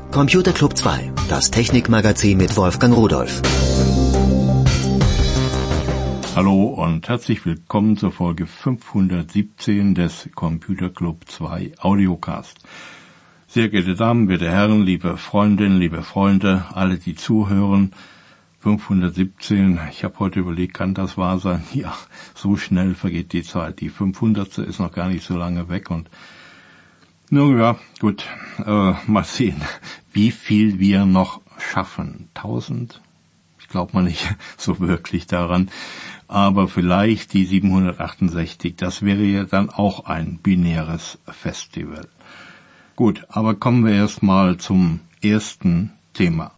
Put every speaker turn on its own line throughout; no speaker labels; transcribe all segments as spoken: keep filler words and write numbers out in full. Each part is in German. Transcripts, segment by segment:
Computer Club zwei, das Technikmagazin mit Wolfgang Rudolph.
Hallo und herzlich willkommen zur Folge fünfhundertsiebzehn des Computer Club zwei Audiocast. Sehr geehrte Damen, werte Herren, liebe Freundinnen, liebe Freunde, alle, die zuhören, fünfhundertsiebzehn, ich habe heute überlegt, kann das wahr sein? Ja, so schnell vergeht die Zeit. Die fünfhundertste ist noch gar nicht so lange weg und nun ja, gut, äh, mal sehen, wie viel wir noch schaffen. Tausend? Ich glaube mal nicht so wirklich daran. Aber vielleicht die siebenhundertachtundsechzig, das wäre ja dann auch ein binäres Festival. Gut, aber kommen wir erstmal zum ersten Thema.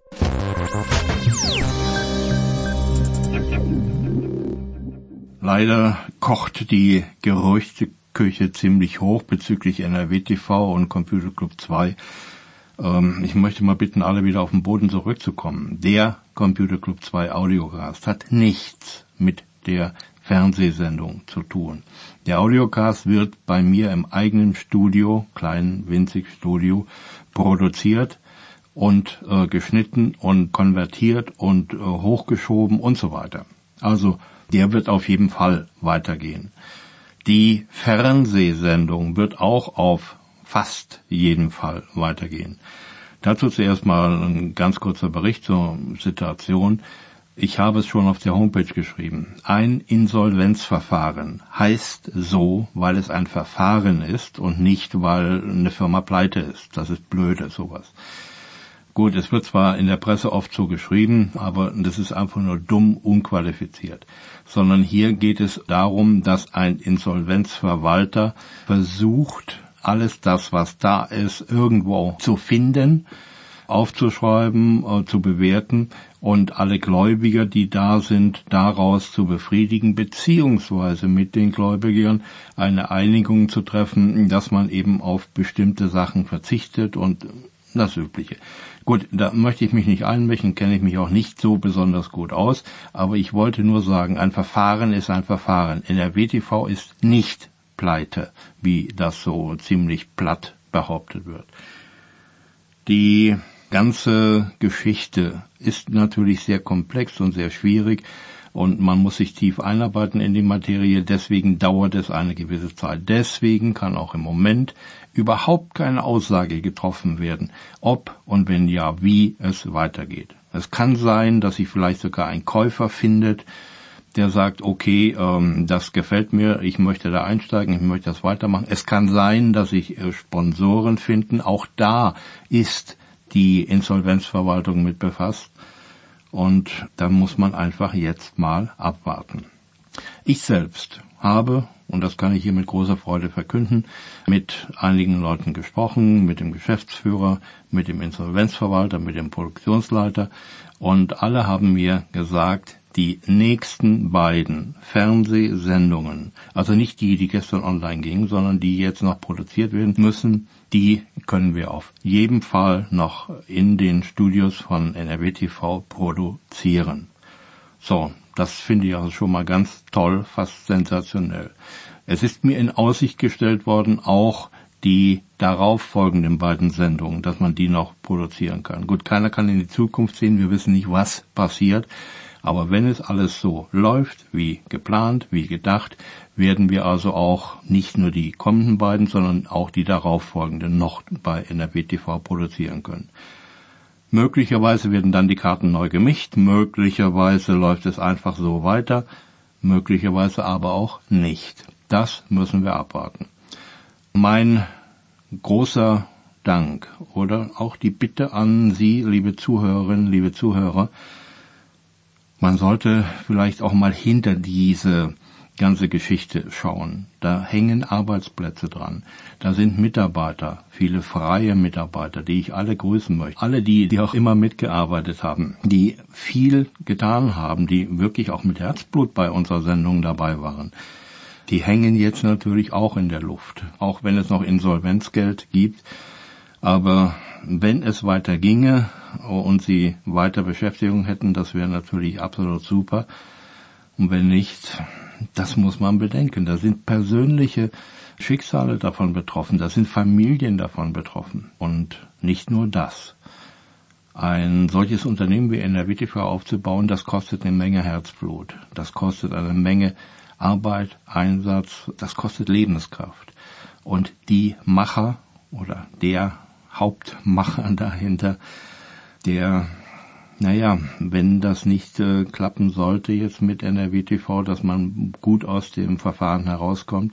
Leider kocht die Gerüchteküche ziemlich hoch bezüglich N R W T V und Computer Club zwei. Ähm, ich möchte mal bitten, alle wieder auf den Boden zurückzukommen. Der Computer Club zwei Audiocast hat nichts mit der Fernsehsendung zu tun. Der Audiocast wird bei mir im eigenen Studio, kleinen, winzig Studio, produziert und äh, geschnitten und konvertiert und äh, hochgeschoben und so weiter. Also, der wird auf jeden Fall weitergehen. Die Fernsehsendung wird auch auf fast jeden Fall weitergehen. Dazu zuerst mal ein ganz kurzer Bericht zur Situation. Ich habe es schon auf der Homepage geschrieben. Ein Insolvenzverfahren heißt so, weil es ein Verfahren ist und nicht, weil eine Firma pleite ist. Das ist blöde, sowas. Gut, es wird zwar in der Presse oft so geschrieben, aber das ist einfach nur dumm, unqualifiziert. Sondern hier geht es darum, dass ein Insolvenzverwalter versucht, alles das, was da ist, irgendwo zu finden, aufzuschreiben, äh, zu bewerten und alle Gläubiger, die da sind, daraus zu befriedigen, beziehungsweise mit den Gläubigern eine Einigung zu treffen, dass man eben auf bestimmte Sachen verzichtet und das Übliche. Gut, da möchte ich mich nicht einmischen, kenne ich mich auch nicht so besonders gut aus, aber ich wollte nur sagen, ein Verfahren ist ein Verfahren. N R W T V ist nicht pleite, wie das so ziemlich platt behauptet wird. Die ganze Geschichte ist natürlich sehr komplex und sehr schwierig und man muss sich tief einarbeiten in die Materie, deswegen dauert es eine gewisse Zeit. Deswegen kann auch im Moment überhaupt keine Aussage getroffen werden, ob und wenn ja, wie es weitergeht. Es kann sein, dass sich vielleicht sogar ein Käufer findet, der sagt, okay, ähm, das gefällt mir, ich möchte da einsteigen, ich möchte das weitermachen. Es kann sein, dass sich äh, Sponsoren finden. Auch da ist die Insolvenzverwaltung mit befasst. Und da muss man einfach jetzt mal abwarten. Ich selbst habe, und das kann ich hier mit großer Freude verkünden, mit einigen Leuten gesprochen, mit dem Geschäftsführer, mit dem Insolvenzverwalter, mit dem Produktionsleiter, und alle haben mir gesagt, die nächsten beiden Fernsehsendungen, also nicht die, die gestern online gingen, sondern die jetzt noch produziert werden müssen, die können wir auf jeden Fall noch in den Studios von N R W T V produzieren. So, das finde ich also schon mal ganz toll, fast sensationell. Es ist mir in Aussicht gestellt worden, auch die darauf folgenden beiden Sendungen, dass man die noch produzieren kann. Gut, keiner kann in die Zukunft sehen, wir wissen nicht, was passiert. Aber wenn es alles so läuft, wie geplant, wie gedacht, werden wir also auch nicht nur die kommenden beiden, sondern auch die darauffolgenden noch bei N R W T V produzieren können. Möglicherweise werden dann die Karten neu gemischt, möglicherweise läuft es einfach so weiter, möglicherweise aber auch nicht. Das müssen wir abwarten. Mein großer Dank oder auch die Bitte an Sie, liebe Zuhörerinnen, liebe Zuhörer, man sollte vielleicht auch mal hinter diese ganze Geschichte schauen. Da hängen Arbeitsplätze dran. Da sind Mitarbeiter, viele freie Mitarbeiter, die ich alle grüßen möchte. Alle die, die auch immer mitgearbeitet haben, die viel getan haben, die wirklich auch mit Herzblut bei unserer Sendung dabei waren. Die hängen jetzt natürlich auch in der Luft, auch wenn es noch Insolvenzgeld gibt. Aber wenn es weiter ginge und sie weiter Beschäftigung hätten, das wäre natürlich absolut super. Und wenn nicht, das muss man bedenken. Da sind persönliche Schicksale davon betroffen, da sind Familien davon betroffen. Und nicht nur das. Ein solches Unternehmen wie N R W T V aufzubauen, das kostet eine Menge Herzblut. Das kostet eine Menge Arbeit, Einsatz, das kostet Lebenskraft. Und die Macher oder der Hauptmacher dahinter, der, naja, wenn das nicht äh, klappen sollte jetzt mit N R W T V, dass man gut aus dem Verfahren herauskommt,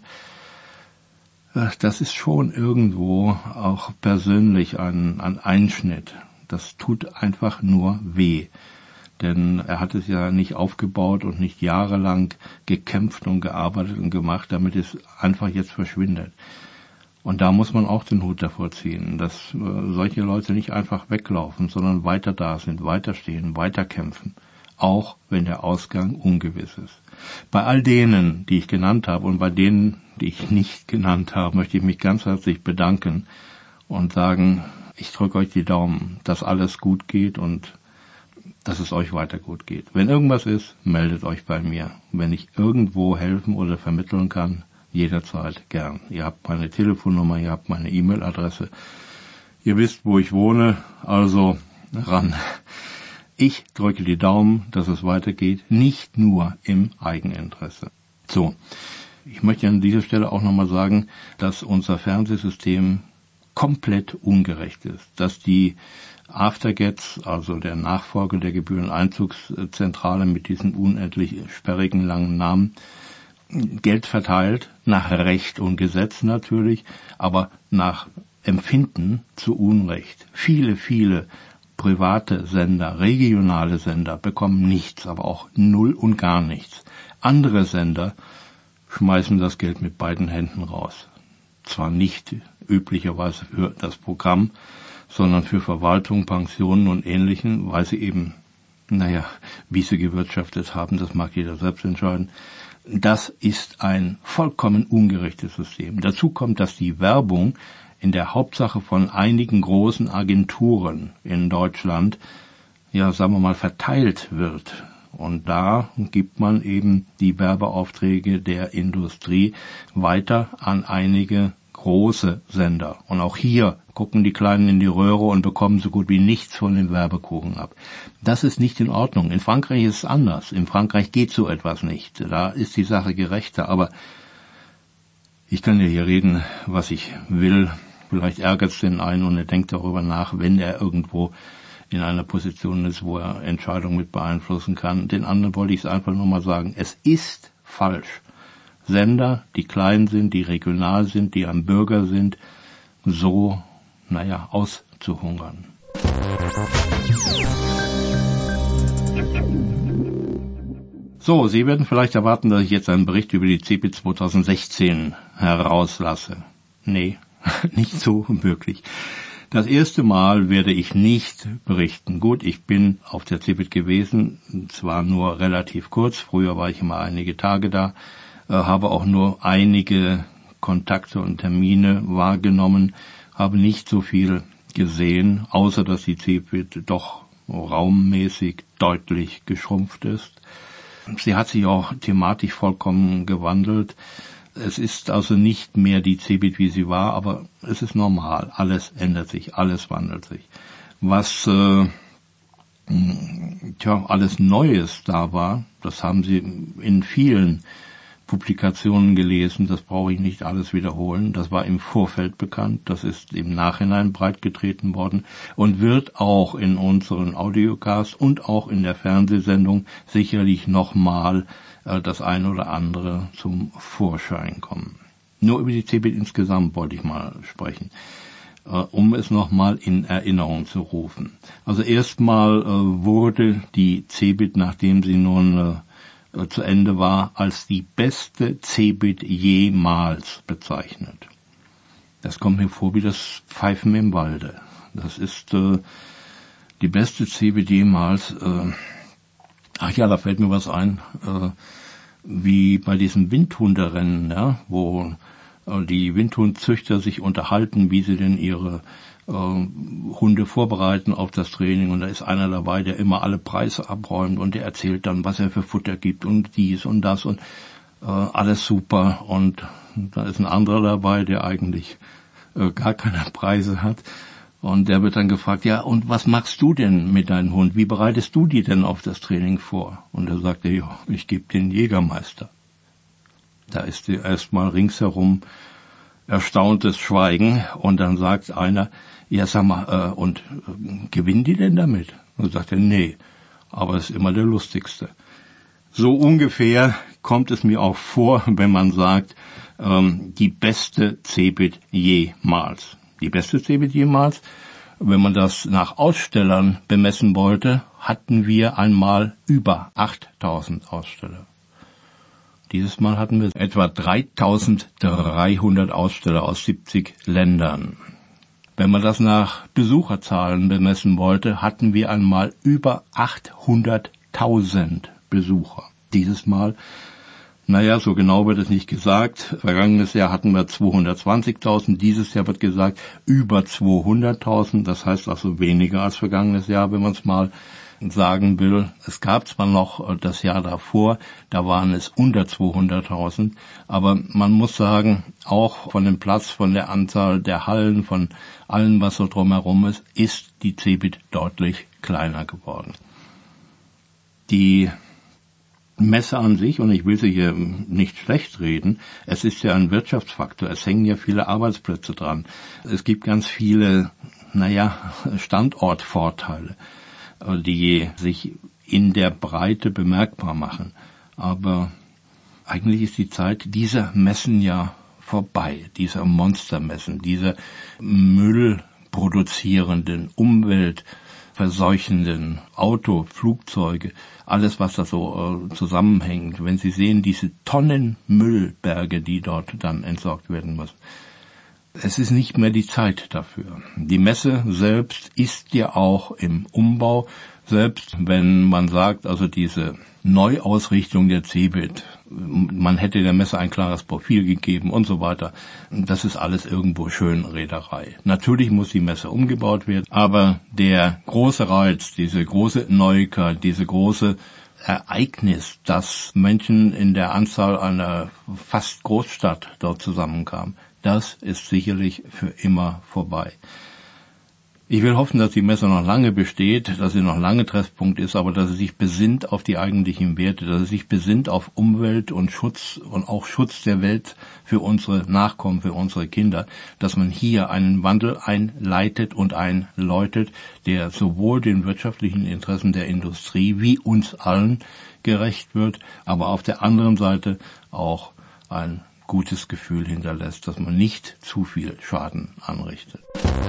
äh, das ist schon irgendwo auch persönlich ein, ein Einschnitt. Das tut einfach nur weh. Denn er hat es ja nicht aufgebaut und nicht jahrelang gekämpft und gearbeitet und gemacht, damit es einfach jetzt verschwindet. Und da muss man auch den Hut davor ziehen, dass äh, solche Leute nicht einfach weglaufen, sondern weiter da sind, weiterstehen, weiterkämpfen, auch wenn der Ausgang ungewiss ist. Bei all denen, die ich genannt habe und bei denen, die ich nicht genannt habe, möchte ich mich ganz herzlich bedanken und sagen, ich drücke euch die Daumen, dass alles gut geht und dass es euch weiter gut geht. Wenn irgendwas ist, meldet euch bei mir. Wenn ich irgendwo helfen oder vermitteln kann, jederzeit gern. Ihr habt meine Telefonnummer, ihr habt meine E-Mail-Adresse. Ihr wisst, wo ich wohne, also ran. Ich drücke die Daumen, dass es weitergeht, nicht nur im Eigeninteresse. So, ich möchte an dieser Stelle auch nochmal sagen, dass unser Fernsehsystem komplett ungerecht ist, dass die Aftergets, also der Nachfolger der Gebühreneinzugszentrale mit diesem unendlich sperrigen langen Namen, Geld verteilt, nach Recht und Gesetz natürlich, aber nach Empfinden zu Unrecht. Viele, viele private Sender, regionale Sender bekommen nichts, aber auch null und gar nichts. Andere Sender schmeißen das Geld mit beiden Händen raus. Zwar nicht üblicherweise für das Programm, sondern für Verwaltung, Pensionen und Ähnlichen, weil sie eben, naja, wie sie gewirtschaftet haben, das mag jeder selbst entscheiden. Das ist ein vollkommen ungerechtes System. Dazu kommt, dass die Werbung in der Hauptsache von einigen großen Agenturen in Deutschland, ja, sagen wir mal, verteilt wird. Und da gibt man eben die Werbeaufträge der Industrie weiter an einige große Sender. Und auch hier gucken die Kleinen in die Röhre und bekommen so gut wie nichts von dem Werbekuchen ab. Das ist nicht in Ordnung. In Frankreich ist es anders. In Frankreich geht so etwas nicht. Da ist die Sache gerechter. Aber ich kann ja hier reden, was ich will. Vielleicht ärgert es den einen und er denkt darüber nach, wenn er irgendwo in einer Position ist, wo er Entscheidungen mit beeinflussen kann. Den anderen wollte ich es einfach nur mal sagen. Es ist falsch. Sender, die klein sind, die regional sind, die am Bürger sind, so, naja, auszuhungern. So, Sie werden vielleicht erwarten, dass ich jetzt einen Bericht über die CeBIT zwanzig sechzehn herauslasse. Nee, nicht so möglich. Das erste Mal werde ich nicht berichten. Gut, ich bin auf der CeBIT gewesen, zwar nur relativ kurz, früher war ich immer einige Tage da, habe auch nur einige Kontakte und Termine wahrgenommen, habe nicht so viel gesehen, außer dass die CeBIT doch raummäßig deutlich geschrumpft ist. Sie hat sich auch thematisch vollkommen gewandelt. Es ist also nicht mehr die CeBIT, wie sie war, aber es ist normal. Alles ändert sich, alles wandelt sich. Was äh, tja, alles Neues da war, das haben Sie in vielen Publikationen gelesen, das brauche ich nicht alles wiederholen. Das war im Vorfeld bekannt, das ist im Nachhinein breitgetreten worden und wird auch in unseren Audiocasts und auch in der Fernsehsendung sicherlich nochmal äh, das ein oder andere zum Vorschein kommen. Nur über die CeBIT insgesamt wollte ich mal sprechen, äh, um es nochmal in Erinnerung zu rufen. Also erstmal äh, wurde die CeBIT, nachdem sie nun äh, zu Ende war, als die beste CeBIT jemals bezeichnet. Das kommt mir vor wie das Pfeifen im Walde. Das ist äh, die beste CeBIT jemals. Äh, ach ja, da fällt mir was ein, äh, wie bei diesem Windhunderennen, ja, wo äh, die Windhundzüchter sich unterhalten, wie sie denn ihre äh, Hunde vorbereiten auf das Training, und da ist einer dabei, der immer alle Preise abräumt und der erzählt dann, was er für Futter gibt und dies und das und äh, alles super, und da ist ein anderer dabei, der eigentlich äh, gar keine Preise hat Und der wird dann gefragt, ja, und was machst du denn mit deinem Hund? Wie bereitest du die denn auf das Training vor? Und er sagt, ja, ich gebe den Jägermeister. Da ist erstmal ringsherum erstauntes Schweigen und dann sagt einer, ja, sag mal, äh, und äh, gewinnen die denn damit? Und sagt er, nee, aber es ist immer der lustigste. So ungefähr kommt es mir auch vor, wenn man sagt, ähm, die beste Cebit jemals. Die beste Cebit jemals, wenn man das nach Ausstellern bemessen wollte, hatten wir einmal über achttausend Aussteller. Dieses Mal hatten wir etwa dreitausenddreihundert Aussteller aus siebzig Ländern. Wenn man das nach Besucherzahlen bemessen wollte, hatten wir einmal über achthunderttausend Besucher. Dieses Mal, naja, so genau wird es nicht gesagt. Vergangenes Jahr hatten wir zweihundertzwanzigtausend, dieses Jahr wird gesagt über zweihunderttausend. Das heißt also weniger als vergangenes Jahr, wenn man es mal sagen will. Es gab zwar noch das Jahr davor, da waren es unter zweihunderttausend, aber man muss sagen, auch von dem Platz, von der Anzahl der Hallen, von allem, was so drumherum ist, ist die Cebit deutlich kleiner geworden. Die Messe an sich, und ich will sie hier nicht schlecht reden, es ist ja ein Wirtschaftsfaktor, es hängen ja viele Arbeitsplätze dran. Es gibt ganz viele, naja, Standortvorteile, die sich in der Breite bemerkbar machen. Aber eigentlich ist die Zeit dieser Messen ja vorbei, dieser Monstermessen, dieser Müll produzierenden, umweltverseuchenden Auto, Flugzeuge, alles, was da so äh, zusammenhängt. Wenn Sie sehen, diese Tonnen Müllberge, die dort dann entsorgt werden müssen. Es ist nicht mehr die Zeit dafür. Die Messe selbst ist ja auch im Umbau, selbst wenn man sagt, also diese Neuausrichtung der Cebit, man hätte der Messe ein klares Profil gegeben und so weiter. Das ist alles irgendwo Schönrederei. Natürlich muss die Messe umgebaut werden, aber der große Reiz, diese große Neuigkeit, diese große Ereignis, dass Menschen in der Anzahl einer fast Großstadt dort zusammenkamen, das ist sicherlich für immer vorbei. Ich will hoffen, dass die Messe noch lange besteht, dass sie noch lange Treffpunkt ist, aber dass sie sich besinnt auf die eigentlichen Werte, dass sie sich besinnt auf Umwelt und Schutz und auch Schutz der Welt für unsere Nachkommen, für unsere Kinder, dass man hier einen Wandel einleitet und einläutet, der sowohl den wirtschaftlichen Interessen der Industrie wie uns allen gerecht wird, aber auf der anderen Seite auch ein gutes Gefühl hinterlässt, dass man nicht zu viel Schaden anrichtet.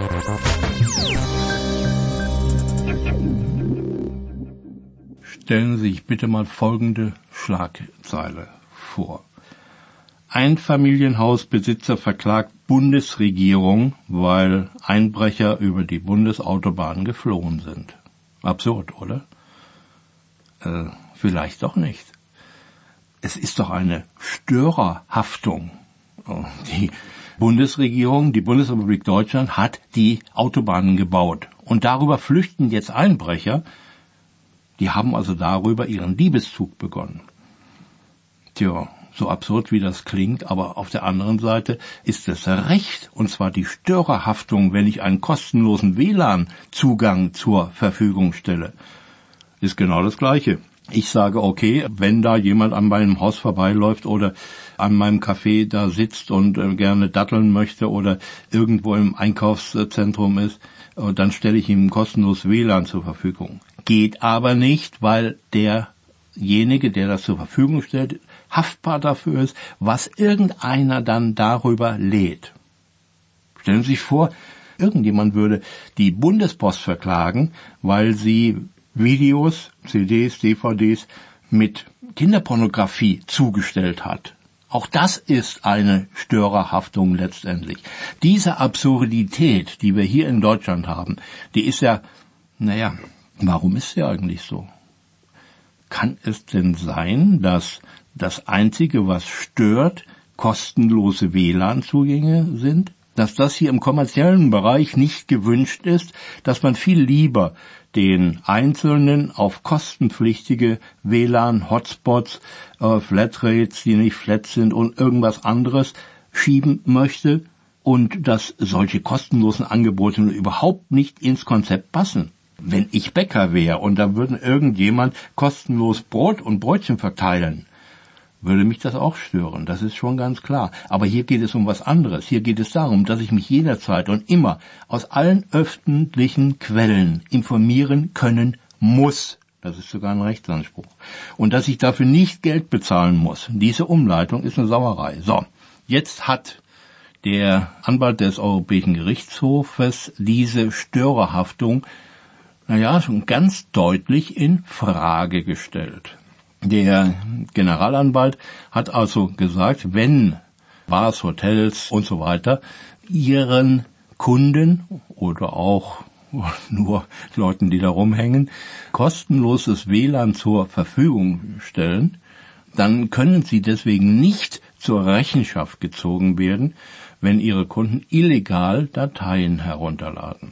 Stellen Sie sich bitte mal folgende Schlagzeile vor. Einfamilienhausbesitzer verklagt Bundesregierung, weil Einbrecher über die Bundesautobahn geflohen sind. Absurd, oder? Äh, vielleicht doch nicht. Es ist doch eine Störerhaftung. Die Bundesregierung, die Bundesrepublik Deutschland hat die Autobahnen gebaut. Und darüber flüchten jetzt Einbrecher. Die haben also darüber ihren Diebeszug begonnen. Tja, so absurd wie das klingt, aber auf der anderen Seite ist es Recht, und zwar die Störerhaftung, wenn ich einen kostenlosen W L A N-Zugang zur Verfügung stelle. Ist genau das Gleiche. Ich sage, okay, wenn da jemand an meinem Haus vorbeiläuft oder an meinem Café da sitzt und äh, gerne datteln möchte oder irgendwo im Einkaufszentrum ist, äh, dann stelle ich ihm kostenlos W L A N zur Verfügung. Geht aber nicht, weil derjenige, der das zur Verfügung stellt, haftbar dafür ist, was irgendeiner dann darüber lädt. Stellen Sie sich vor, irgendjemand würde die Bundespost verklagen, weil sie Videos, C Ds, D V Ds mit Kinderpornografie zugestellt hat. Auch das ist eine Störerhaftung letztendlich. Diese Absurdität, die wir hier in Deutschland haben, die ist ja, naja, warum ist sie eigentlich so? Kann es denn sein, dass das Einzige, was stört, kostenlose W L A N-Zugänge sind? Dass das hier im kommerziellen Bereich nicht gewünscht ist, dass man viel lieber den Einzelnen auf kostenpflichtige W L A N-Hotspots, äh, Flatrates, die nicht flat sind und irgendwas anderes schieben möchte, und dass solche kostenlosen Angebote überhaupt nicht ins Konzept passen. Wenn ich Bäcker wäre und da würden irgendjemand kostenlos Brot und Brötchen verteilen, würde mich das auch stören, das ist schon ganz klar. Aber hier geht es um was anderes. Hier geht es darum, dass ich mich jederzeit und immer aus allen öffentlichen Quellen informieren können muss. Das ist sogar ein Rechtsanspruch. Und dass ich dafür nicht Geld bezahlen muss. Diese Umleitung ist eine Sauerei. So, jetzt hat der Anwalt des Europäischen Gerichtshofes diese Störerhaftung, naja, schon ganz deutlich in Frage gestellt. Der Generalanwalt hat also gesagt, wenn Bars, Hotels und so weiter ihren Kunden oder auch nur Leuten, die da rumhängen, kostenloses W L A N zur Verfügung stellen, dann können sie deswegen nicht zur Rechenschaft gezogen werden, wenn ihre Kunden illegal Dateien herunterladen.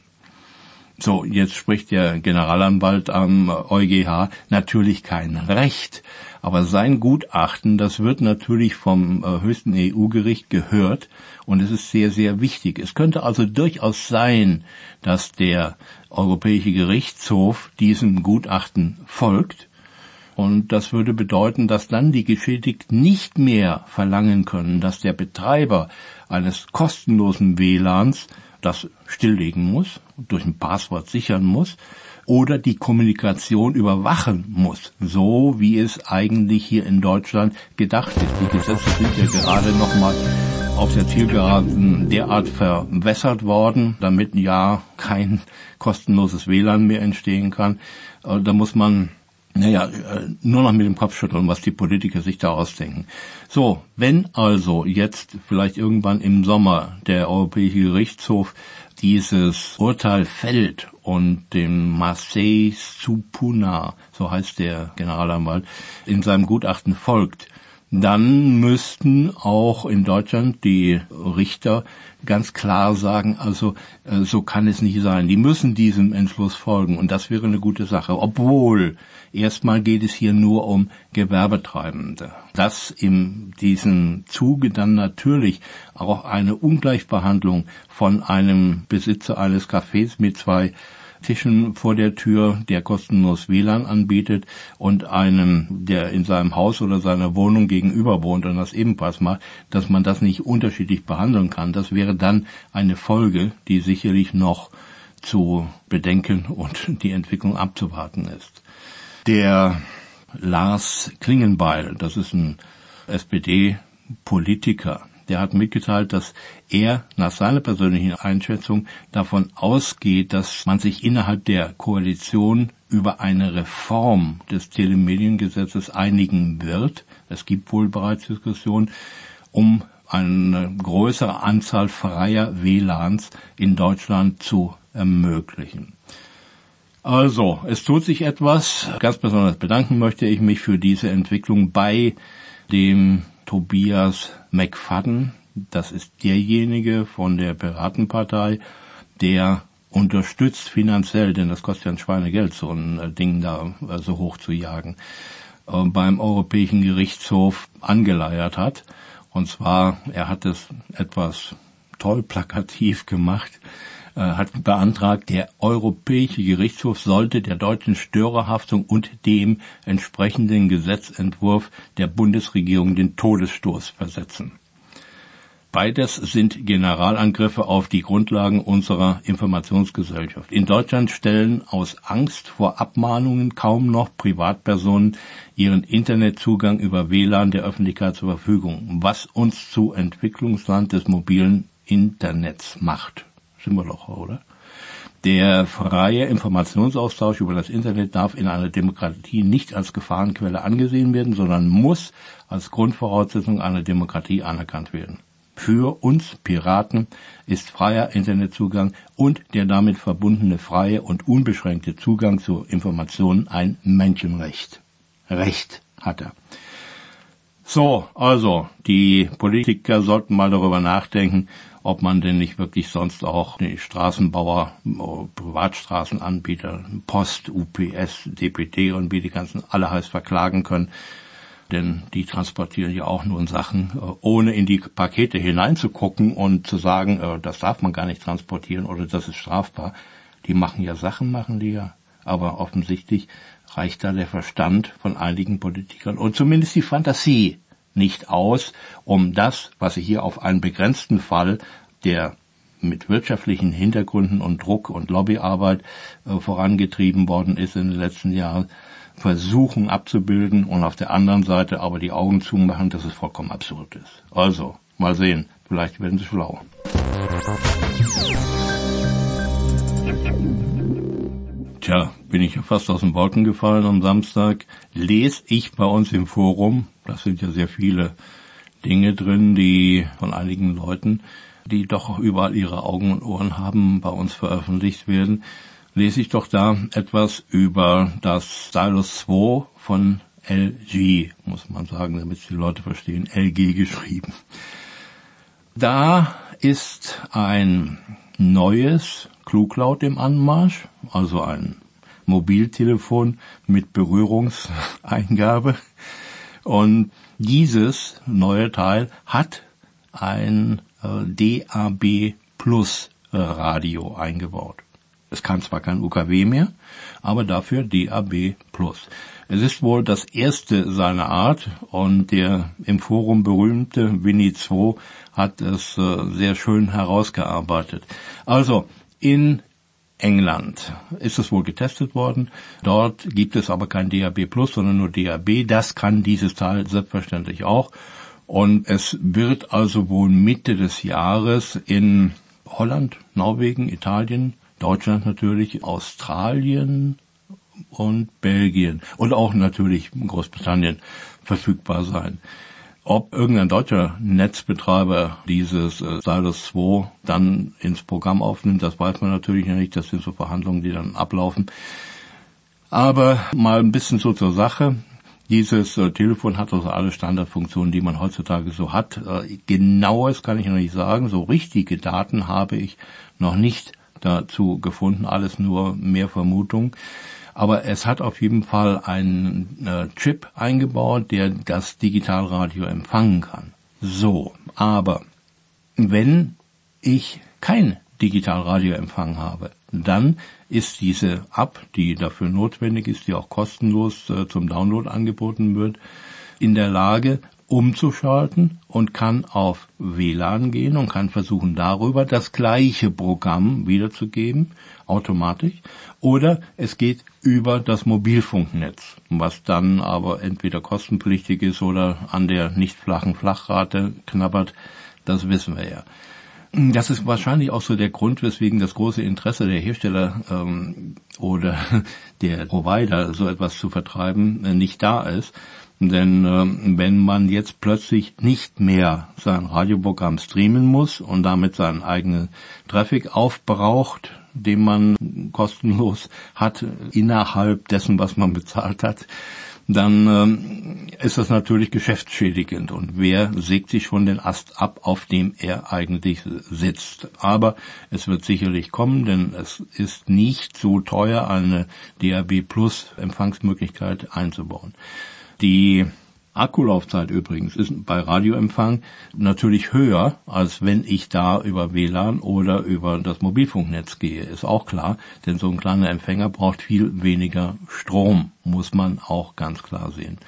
So, jetzt spricht der Generalanwalt am EuGH natürlich kein Recht, aber sein Gutachten, das wird natürlich vom äh, höchsten E U-Gericht gehört und es ist sehr, sehr wichtig. Es könnte also durchaus sein, dass der Europäische Gerichtshof diesem Gutachten folgt und das würde bedeuten, dass dann die Geschädigten nicht mehr verlangen können, dass der Betreiber eines kostenlosen W L A Ns das stilllegen muss, durch ein Passwort sichern muss oder die Kommunikation überwachen muss, so wie es eigentlich hier in Deutschland gedacht ist. Die Gesetze sind ja gerade nochmal auf der Zielgeraden derart verwässert worden, damit ja kein kostenloses W L A N mehr entstehen kann. Da muss man Naja, nur noch mit dem Kopf schütteln, was die Politiker sich da ausdenken. So, wenn also jetzt vielleicht irgendwann im Sommer der Europäische Gerichtshof dieses Urteil fällt und dem Marseille Supuna, so heißt der Generalanwalt, in seinem Gutachten folgt, dann müssten auch in Deutschland die Richter ganz klar sagen, also äh, so kann es nicht sein. Die müssen diesem Entschluss folgen und das wäre eine gute Sache. Obwohl, erstmal geht es hier nur um Gewerbetreibende. Dass in diesem Zuge dann natürlich auch eine Ungleichbehandlung von einem Besitzer eines Cafés mit zwei Tischen vor der Tür, der kostenlos W L A N anbietet, und einem, der in seinem Haus oder seiner Wohnung gegenüber wohnt und das ebenfalls macht, dass man das nicht unterschiedlich behandeln kann. Das wäre dann eine Folge, die sicherlich noch zu bedenken und die Entwicklung abzuwarten ist. Der Lars Klingenbeil, das ist ein S P D-Politiker, der hat mitgeteilt, dass er nach seiner persönlichen Einschätzung davon ausgeht, dass man sich innerhalb der Koalition über eine Reform des Telemediengesetzes einigen wird. Es gibt wohl bereits Diskussionen, um eine größere Anzahl freier W L A Ns in Deutschland zu ermöglichen. Also, es tut sich etwas. Ganz besonders bedanken möchte ich mich für diese Entwicklung bei dem Tobias McFadden. Das ist derjenige von der Piratenpartei, der unterstützt finanziell, denn das kostet ja ein Schweinegeld, so ein Ding da so hoch zu jagen, beim Europäischen Gerichtshof angeleiert hat. Und zwar, er hat es etwas toll plakativ gemacht, hat beantragt, der Europäische Gerichtshof sollte der deutschen Störerhaftung und dem entsprechenden Gesetzentwurf der Bundesregierung den Todesstoß versetzen. Beides sind Generalangriffe auf die Grundlagen unserer Informationsgesellschaft. In Deutschland stellen aus Angst vor Abmahnungen kaum noch Privatpersonen ihren Internetzugang über W L A N der Öffentlichkeit zur Verfügung, was uns zu Entwicklungsland des mobilen Internets macht. Sind wir doch, oder? Der freie Informationsaustausch über das Internet darf in einer Demokratie nicht als Gefahrenquelle angesehen werden, sondern muss als Grundvoraussetzung einer Demokratie anerkannt werden. Für uns Piraten ist freier Internetzugang und der damit verbundene freie und unbeschränkte Zugang zu Informationen ein Menschenrecht. Recht hat er. So, also, die Politiker sollten mal darüber nachdenken, ob man denn nicht wirklich sonst auch die Straßenbauer, Privatstraßenanbieter, Post, U P S, D P D und wie die ganzen alle heißt verklagen können, denn die transportieren ja auch nur Sachen, ohne in die Pakete hineinzugucken und zu sagen, das darf man gar nicht transportieren oder das ist strafbar. Die machen ja Sachen, machen die ja. Aber offensichtlich reicht da der Verstand von einigen Politikern und zumindest die Fantasie nicht aus, um das, was sie hier auf einen begrenzten Fall, der mit wirtschaftlichen Hintergründen und Druck und Lobbyarbeit äh, vorangetrieben worden ist in den letzten Jahren, versuchen abzubilden und auf der anderen Seite aber die Augen zumachen, dass es vollkommen absurd ist. Also, mal sehen, vielleicht werden sie schlau. Tja, bin ich ja fast aus den Wolken gefallen am Samstag. Lese ich bei uns im Forum, das sind ja sehr viele Dinge drin, die von einigen Leuten, die doch überall ihre Augen und Ohren haben, bei uns veröffentlicht werden, lese ich doch da etwas über das Stylus zwei von L G, muss man sagen, damit die Leute verstehen, L G geschrieben. Da ist ein neues KluCloud im Anmarsch, also ein Mobiltelefon mit Berührungseingabe. Und dieses neue Teil hat ein äh, D A B Plus Radio eingebaut. Es kann zwar kein U K W mehr, aber dafür D A B Plus. Es ist wohl das erste seiner Art und der im Forum berühmte Winnie zwei hat es äh, sehr schön herausgearbeitet. Also in England ist es wohl getestet worden. Dort gibt es aber kein D A B Plus, sondern nur D A B. Das kann dieses Teil selbstverständlich auch. Und es wird also wohl Mitte des Jahres in Holland, Norwegen, Italien, Deutschland natürlich, Australien und Belgien und auch natürlich Großbritannien verfügbar sein. Ob irgendein deutscher Netzbetreiber dieses äh, Stylus zwei dann ins Programm aufnimmt, das weiß man natürlich noch nicht. Das sind so Verhandlungen, die dann ablaufen. Aber mal ein bisschen so zur Sache. Dieses äh, Telefon hat also alle Standardfunktionen, die man heutzutage so hat. Äh, Genaues kann ich noch nicht sagen. So richtige Daten habe ich noch nicht dazu gefunden. Alles nur mehr Vermutung. Aber es hat auf jeden Fall einen äh, Chip eingebaut, der das Digitalradio empfangen kann. So, aber wenn ich kein Digitalradioempfang habe, dann ist diese App, die dafür notwendig ist, die auch kostenlos äh, zum Download angeboten wird, in der Lage, umzuschalten und kann auf W L A N gehen und kann versuchen, darüber das gleiche Programm wiederzugeben, automatisch, oder es geht über das Mobilfunknetz, was dann aber entweder kostenpflichtig ist oder an der nicht flachen Flachrate knabbert, das wissen wir ja. Das ist wahrscheinlich auch so der Grund, weswegen das große Interesse der Hersteller ähm, oder der Provider, so etwas zu vertreiben, äh, nicht da ist. Denn äh, wenn man jetzt plötzlich nicht mehr sein Radioprogramm streamen muss und damit seinen eigenen Traffic aufbraucht, den man kostenlos hat, innerhalb dessen, was man bezahlt hat, dann ähm, ist das natürlich geschäftsschädigend. Und wer sägt sich schon den Ast ab, auf dem er eigentlich sitzt? Aber es wird sicherlich kommen, denn es ist nicht so teuer, eine D A B Plus Empfangsmöglichkeit einzubauen. Die Akkulaufzeit übrigens ist bei Radioempfang natürlich höher, als wenn ich da über W L A N oder über das Mobilfunknetz gehe. Ist auch klar, denn so ein kleiner Empfänger braucht viel weniger Strom, muss man auch ganz klar sehen.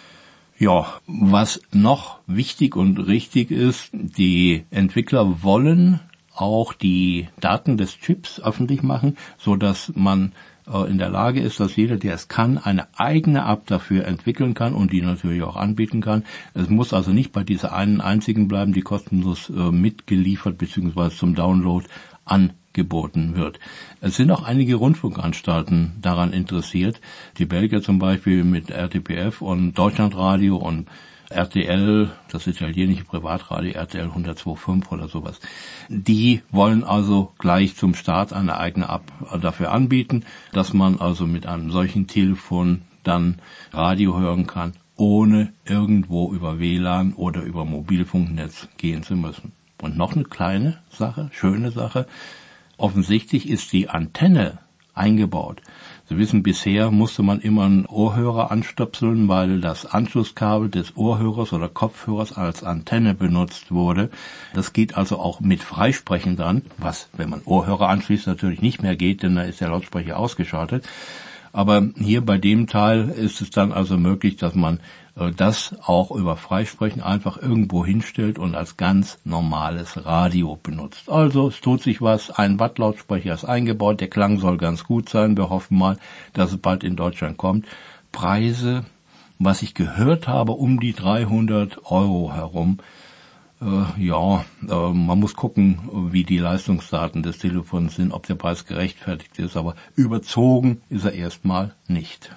Ja, was noch wichtig und richtig ist, die Entwickler wollen auch die Daten des Chips öffentlich machen, so dass man in der Lage ist, dass jeder, der es kann, eine eigene App dafür entwickeln kann und die natürlich auch anbieten kann. Es muss also nicht bei dieser einen einzigen bleiben, die kostenlos äh, mitgeliefert bzw. zum Download angeboten wird. Es sind auch einige Rundfunkanstalten daran interessiert. Die Belgier zum Beispiel mit R T P F und Deutschlandradio und R T L, das italienische Privatradio, R T L hundertzwei Komma fünf oder sowas. Die wollen also gleich zum Start eine eigene App dafür anbieten, dass man also mit einem solchen Telefon dann Radio hören kann, ohne irgendwo über W L A N oder über Mobilfunknetz gehen zu müssen. Und noch eine kleine Sache, schöne Sache. Offensichtlich ist die Antenne eingebaut. Sie wissen, bisher musste man immer einen Ohrhörer anstöpseln, weil das Anschlusskabel des Ohrhörers oder Kopfhörers als Antenne benutzt wurde. Das geht also auch mit Freisprechen dran, was, wenn man Ohrhörer anschließt, natürlich nicht mehr geht, denn da ist der Lautsprecher ausgeschaltet. Aber hier bei dem Teil ist es dann also möglich, dass man äh, das auch über Freisprechen einfach irgendwo hinstellt und als ganz normales Radio benutzt. Also es tut sich was, ein Watt Lautsprecher ist eingebaut, der Klang soll ganz gut sein, wir hoffen mal, dass es bald in Deutschland kommt. Preise, was ich gehört habe, um die dreihundert Euro herum. Äh, ja, äh, man muss gucken, wie die Leistungsdaten des Telefons sind, ob der Preis gerechtfertigt ist, aber überzogen ist er erstmal nicht.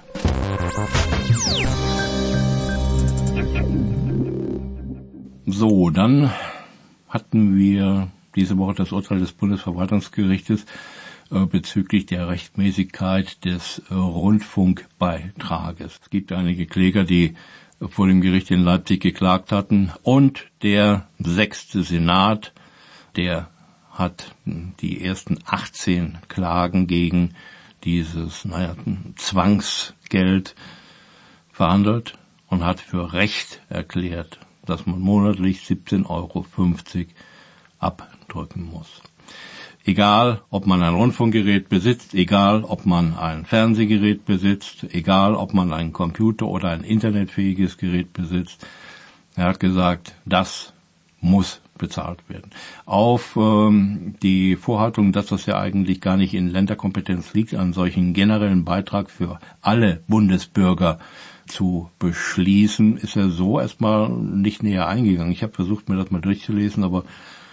So, dann hatten wir diese Woche das Urteil des Bundesverwaltungsgerichtes äh, bezüglich der Rechtmäßigkeit des äh, Rundfunkbeitrages. Es gibt einige Kläger, die vor dem Gericht in Leipzig geklagt hatten. Und der sechste Senat, der hat die ersten achtzehn Klagen gegen dieses, naja, Zwangsgeld verhandelt und hat für Recht erklärt, dass man monatlich siebzehn Euro fünfzig abdrücken muss. Egal, ob man ein Rundfunkgerät besitzt, egal, ob man ein Fernsehgerät besitzt, egal, ob man einen Computer oder ein internetfähiges Gerät besitzt. Er hat gesagt, das muss bezahlt werden. Auf ähm, die Vorhaltung, dass das ja eigentlich gar nicht in Länderkompetenz liegt, einen solchen generellen Beitrag für alle Bundesbürger zu beschließen, ist er so erstmal nicht näher eingegangen. Ich habe versucht, mir das mal durchzulesen, aber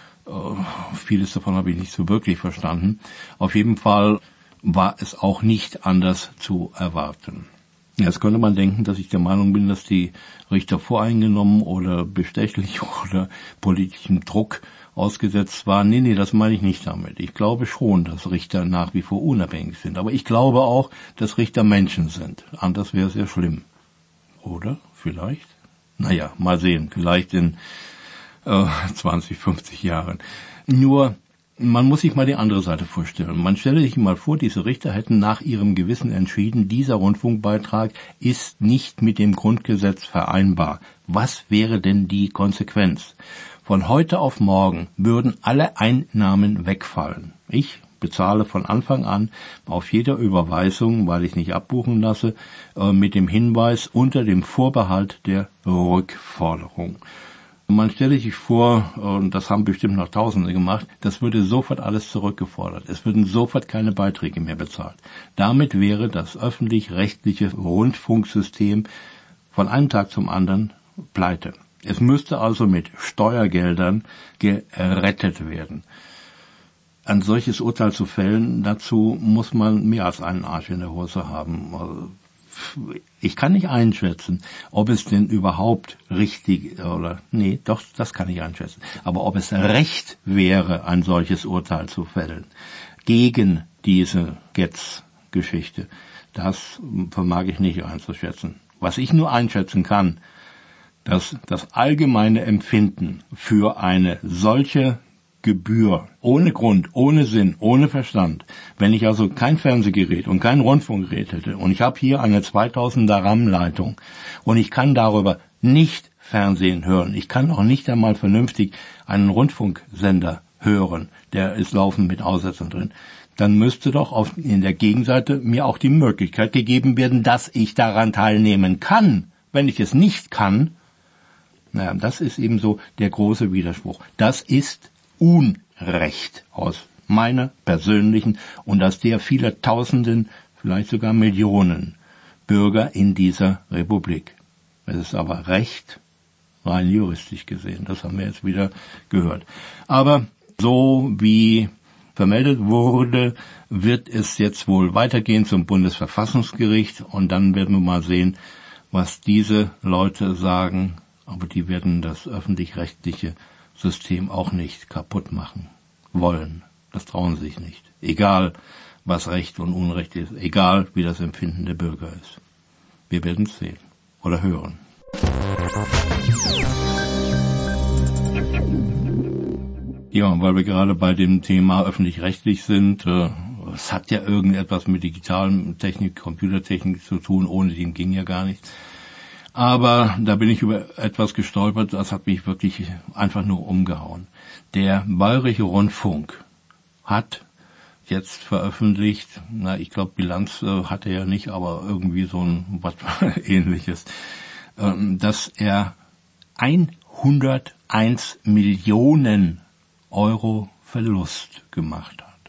vieles davon habe ich nicht so wirklich verstanden. Auf jeden Fall war es auch nicht anders zu erwarten. Jetzt könnte man denken, dass ich der Meinung bin, dass die Richter voreingenommen oder bestechlich oder politischem Druck ausgesetzt waren. Nee, nee, das meine ich nicht damit. Ich glaube schon, dass Richter nach wie vor unabhängig sind. Aber ich glaube auch, dass Richter Menschen sind. Anders wäre es ja schlimm. Oder? Vielleicht? Naja, mal sehen. Vielleicht in zwanzig, fünfzig Jahren. Nur, man muss sich mal die andere Seite vorstellen. Man stelle sich mal vor, diese Richter hätten nach ihrem Gewissen entschieden, dieser Rundfunkbeitrag ist nicht mit dem Grundgesetz vereinbar. Was wäre denn die Konsequenz? Von heute auf morgen würden alle Einnahmen wegfallen. Ich bezahle von Anfang an auf jeder Überweisung, weil ich nicht abbuchen lasse, mit dem Hinweis unter dem Vorbehalt der Rückforderung. Man stelle sich vor, und das haben bestimmt noch Tausende gemacht, das würde sofort alles zurückgefordert. Es würden sofort keine Beiträge mehr bezahlt. Damit wäre das öffentlich-rechtliche Rundfunksystem von einem Tag zum anderen pleite. Es müsste also mit Steuergeldern gerettet werden. Ein solches Urteil zu fällen, dazu muss man mehr als einen Arsch in der Hose haben. Ich kann nicht einschätzen, ob es denn überhaupt richtig oder, nee, doch, das kann ich einschätzen. Aber ob es recht wäre, ein solches Urteil zu fällen gegen diese Getz-Geschichte, das vermag ich nicht einzuschätzen. Was ich nur einschätzen kann, dass das allgemeine Empfinden für eine solche Gebühr, ohne Grund, ohne Sinn, ohne Verstand. Wenn ich also kein Fernsehgerät und kein Rundfunkgerät hätte und ich habe hier eine zweitausender RAM-Leitung und ich kann darüber nicht Fernsehen hören, ich kann auch nicht einmal vernünftig einen Rundfunksender hören, der ist laufend mit Aussetzern drin, dann müsste doch auf, in der Gegenseite mir auch die Möglichkeit gegeben werden, dass ich daran teilnehmen kann. Wenn ich es nicht kann, naja, das ist eben so der große Widerspruch. Das ist Unrecht aus meiner persönlichen und aus der vieler Tausenden, vielleicht sogar Millionen Bürger in dieser Republik. Es ist aber Recht, rein juristisch gesehen. Das haben wir jetzt wieder gehört. Aber so wie vermeldet wurde, wird es jetzt wohl weitergehen zum Bundesverfassungsgericht und dann werden wir mal sehen, was diese Leute sagen. Aber die werden das öffentlich-rechtliche System auch nicht kaputt machen wollen. Das trauen sie sich nicht. Egal, was Recht und Unrecht ist. Egal, wie das Empfinden der Bürger ist. Wir werden es sehen oder hören. Ja, weil wir gerade bei dem Thema öffentlich-rechtlich sind, äh, es hat ja irgendetwas mit digitalen Technik, Computertechnik zu tun, ohne den ging ja gar nichts. Aber da bin ich über etwas gestolpert, das hat mich wirklich einfach nur umgehauen. Der Bayerische Rundfunk hat jetzt veröffentlicht, na, ich glaube, Bilanz äh, hat er ja nicht, aber irgendwie so ein was Ähnliches, ähm, dass er hunderteins Millionen Euro Verlust gemacht hat.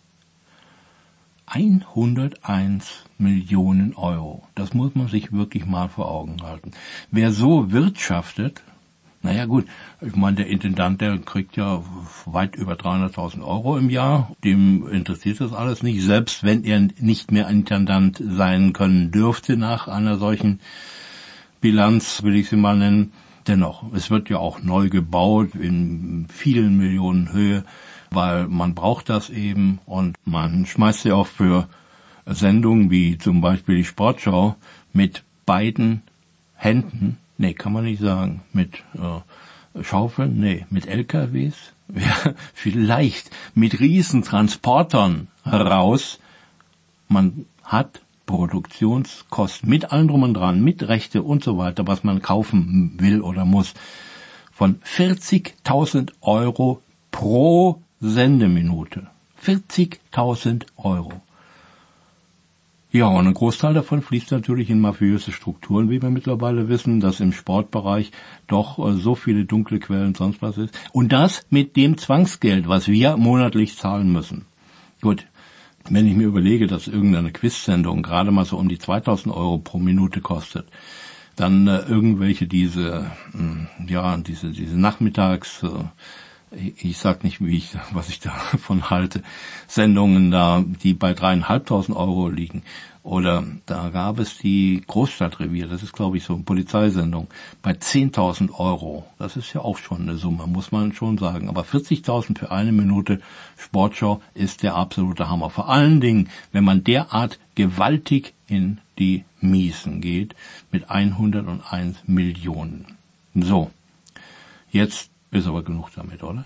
hunderteins Millionen Euro. Das muss man sich wirklich mal vor Augen halten. Wer so wirtschaftet, naja gut, ich meine, der Intendant, der kriegt ja weit über dreihunderttausend Euro im Jahr. Dem interessiert das alles nicht, selbst wenn er nicht mehr Intendant sein können dürfte nach einer solchen Bilanz, will ich sie mal nennen. Dennoch, es wird ja auch neu gebaut in vielen Millionen Höhe, weil man braucht das eben und man schmeißt ja auch für Sendungen wie zum Beispiel die Sportschau mit beiden Händen, nee, kann man nicht sagen, mit äh, Schaufeln, nee, mit L K Ws, ja, vielleicht mit Riesentransportern heraus. Man hat Produktionskosten mit allem drum und dran, mit Rechte und so weiter, was man kaufen will oder muss, von vierzigtausend Euro pro Sendeminute. vierzigtausend Euro. Ja, und ein Großteil davon fließt natürlich in mafiöse Strukturen, wie wir mittlerweile wissen, dass im Sportbereich doch äh, so viele dunkle Quellen sonst was ist. Und das mit dem Zwangsgeld, was wir monatlich zahlen müssen. Gut, wenn ich mir überlege, dass irgendeine Quiz-Sendung gerade mal so um die zweitausend Euro pro Minute kostet, dann äh, irgendwelche diese, äh, ja, diese, diese Nachmittags, äh, ich sag nicht, wie ich, was ich davon halte, Sendungen da, die bei dreieinhalbtausend Euro liegen. Oder da gab es die Großstadtrevier, das ist glaube ich so eine Polizeisendung, bei zehntausend Euro. Das ist ja auch schon eine Summe, muss man schon sagen. Aber vierzigtausend für eine Minute Sportschau ist der absolute Hammer. Vor allen Dingen, wenn man derart gewaltig in die Miesen geht, mit hunderteins Millionen. So, jetzt ist aber genug damit, oder?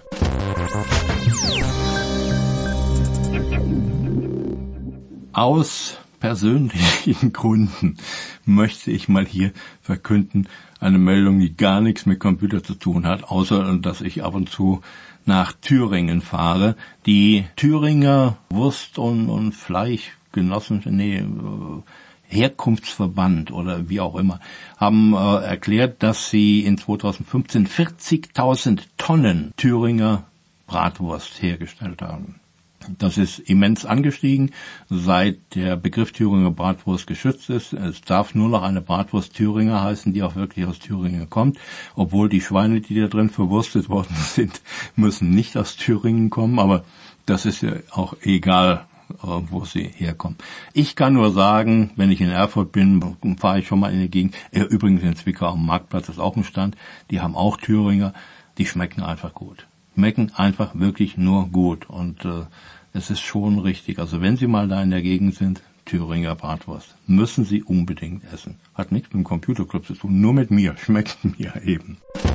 Aus persönlichen Gründen möchte ich mal hier verkünden, eine Meldung, die gar nichts mit Computer zu tun hat, außer dass ich ab und zu nach Thüringen fahre. Die Thüringer Wurst- und, und Fleischgenossen, nee, Herkunftsverband oder wie auch immer, haben äh, erklärt, dass sie in zweitausendfünfzehn vierzigtausend Tonnen Thüringer Bratwurst hergestellt haben. Das ist immens angestiegen, seit der Begriff Thüringer Bratwurst geschützt ist. Es darf nur noch eine Bratwurst Thüringer heißen, die auch wirklich aus Thüringen kommt, obwohl die Schweine, die da drin verwurstet worden sind, müssen nicht aus Thüringen kommen, aber das ist ja auch egal, wo sie herkommen. Ich kann nur sagen, wenn ich in Erfurt bin, fahre ich schon mal in die Gegend. Übrigens in Zwickau am Marktplatz ist auch ein Stand. Die haben auch Thüringer. Die schmecken einfach gut. Schmecken einfach wirklich nur gut. Und äh, es ist schon richtig. Also wenn Sie mal da in der Gegend sind, Thüringer Bratwurst, müssen Sie unbedingt essen. Hat nichts mit dem Computerclub zu tun, nur mit mir. Schmeckt mir eben.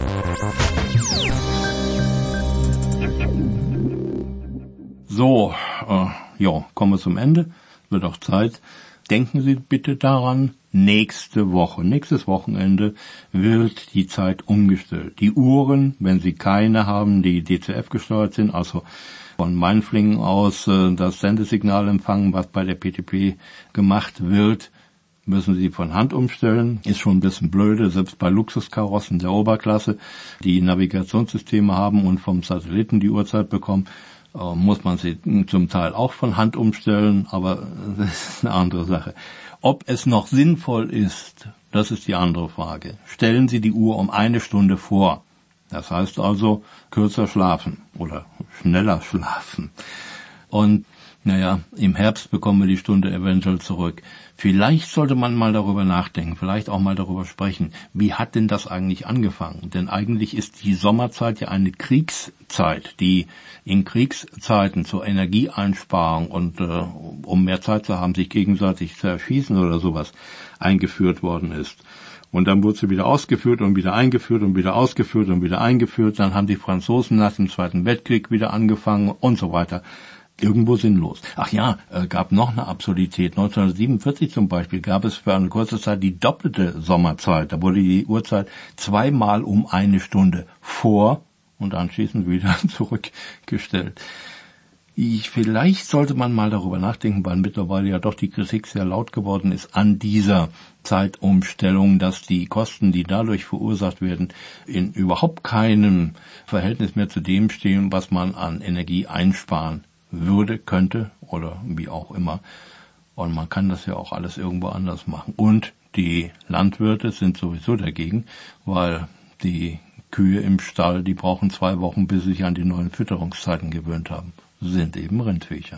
So, äh, ja, kommen wir zum Ende. Wird auch Zeit. Denken Sie bitte daran, nächste Woche, nächstes Wochenende wird die Zeit umgestellt. Die Uhren, wenn Sie keine haben, die D C F gesteuert sind, also von Mainflingen aus äh, das Sendesignal empfangen, was bei der P T P gemacht wird, müssen Sie von Hand umstellen. Ist schon ein bisschen blöde, selbst bei Luxuskarossen der Oberklasse, die Navigationssysteme haben und vom Satelliten die Uhrzeit bekommen, muss man sie zum Teil auch von Hand umstellen, aber das ist eine andere Sache. Ob es noch sinnvoll ist, das ist die andere Frage. Stellen Sie die Uhr um eine Stunde vor. Das heißt also kürzer schlafen oder schneller schlafen. Und naja, im Herbst bekommen wir die Stunde eventuell zurück. Vielleicht sollte man mal darüber nachdenken, vielleicht auch mal darüber sprechen. Wie hat denn das eigentlich angefangen? Denn eigentlich ist die Sommerzeit ja eine Kriegszeit, die in Kriegszeiten zur Energieeinsparung und äh, um mehr Zeit zu haben, sich gegenseitig zu erschießen oder sowas eingeführt worden ist. Und dann wurde sie wieder ausgeführt und wieder eingeführt und wieder ausgeführt und wieder eingeführt. Dann haben die Franzosen nach dem Zweiten Weltkrieg wieder angefangen und so weiter. irgendwo sinnlos. Ach ja, äh, gab noch eine Absurdität. neunzehnhundertsiebenundvierzig zum Beispiel gab es für eine kurze Zeit die doppelte Sommerzeit. Da wurde die Uhrzeit zweimal um eine Stunde vor und anschließend wieder zurückgestellt. Ich, vielleicht sollte man mal darüber nachdenken, weil mittlerweile ja doch die Kritik sehr laut geworden ist an dieser Zeitumstellung, dass die Kosten, die dadurch verursacht werden, in überhaupt keinem Verhältnis mehr zu dem stehen, was man an Energie einsparen würde, könnte oder wie auch immer. Und man kann das ja auch alles irgendwo anders machen. Und die Landwirte sind sowieso dagegen, weil die Kühe im Stall, die brauchen zwei Wochen, bis sie sich an die neuen Fütterungszeiten gewöhnt haben. Sind eben Rindviecher.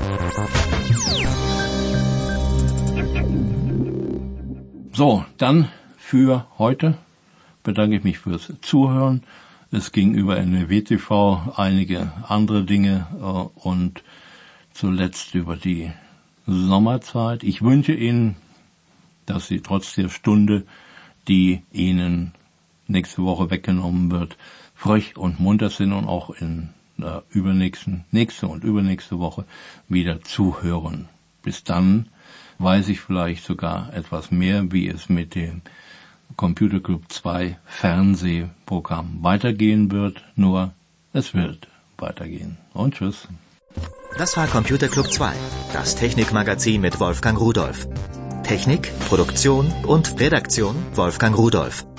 So, dann für heute bedanke ich mich fürs Zuhören. Es ging über N R W T V, einige andere Dinge äh, und zuletzt über die Sommerzeit. Ich wünsche Ihnen, dass Sie trotz der Stunde, die Ihnen nächste Woche weggenommen wird, fröch und munter sind und auch in der übernächsten, nächste und übernächste Woche wieder zuhören. Bis dann weiß ich vielleicht sogar etwas mehr, wie es mit dem Computer Club zwei Fernsehprogramm weitergehen wird. Nur, es wird weitergehen. Und tschüss.
Das war Computer Club zwei, das Technikmagazin mit Wolfgang Rudolph. Technik, Produktion und Redaktion Wolfgang Rudolph.